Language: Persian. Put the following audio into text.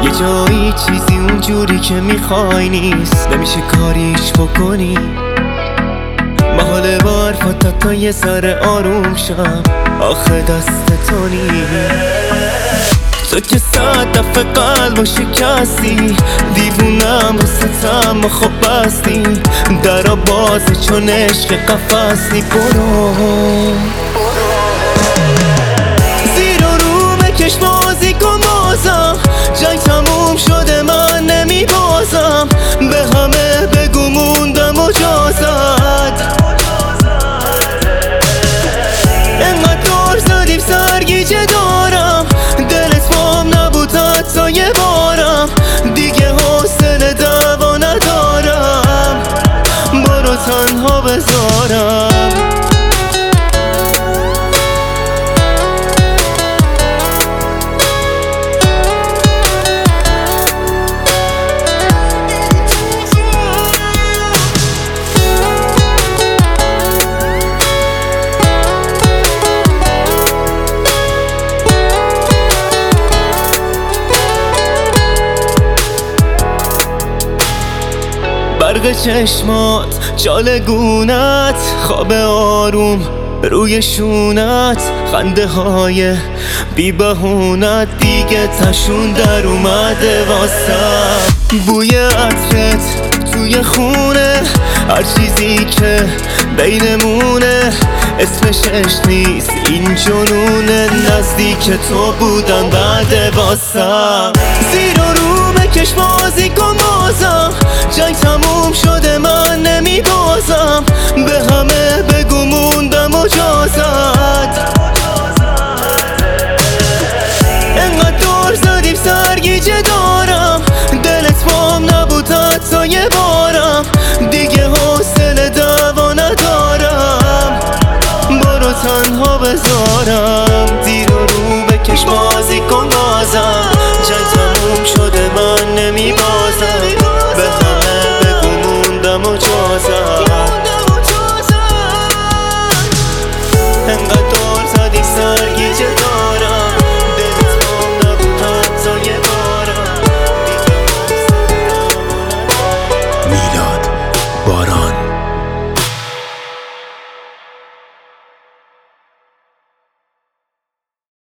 یه جایی چیزی اونجوری که میخوای نیست، نمیشه کاریش بکنی. محاله با حرفات تا یه سر آروم شم، آخه دست تو نیست. تو که 100 دفعه قلبو شکستی، دیوونم واسطم و خب بستی. درا بازه چون عشق قفص نی، برو زیر و رو بکش بازی کن بازم. جنگ تموم شده من نمی بازم، به همه بگو موندم مجازت. انقدر دار زدیم سرگیجه دارم، دلت بام نبود حتی یه بارم. دیگه حوصله دعوا ندارم، برو تنها بذارم. برق چشمات، جال گونت، خواب آروم روی شونت، خنده های بی بهونت دیگه تشون در اومده واسم. بوی عطرت توی خونه، هر چیزی که بینمونه اسمش عشق نیست این جنونه. نزدیک تو بودم بعد واسم، زیر و رو بکش بازی کن بازم. جنگ تموم شده من نمی بازم، به همه بگو موندم مجازت. انقدر دار زدیم سرگیجه دارم، دلت بام نبود حتی یه بارم. دیگه حوصله دعوا ندارم، برو تنها بذارم. زیر و رو بکش بازی کن بازم.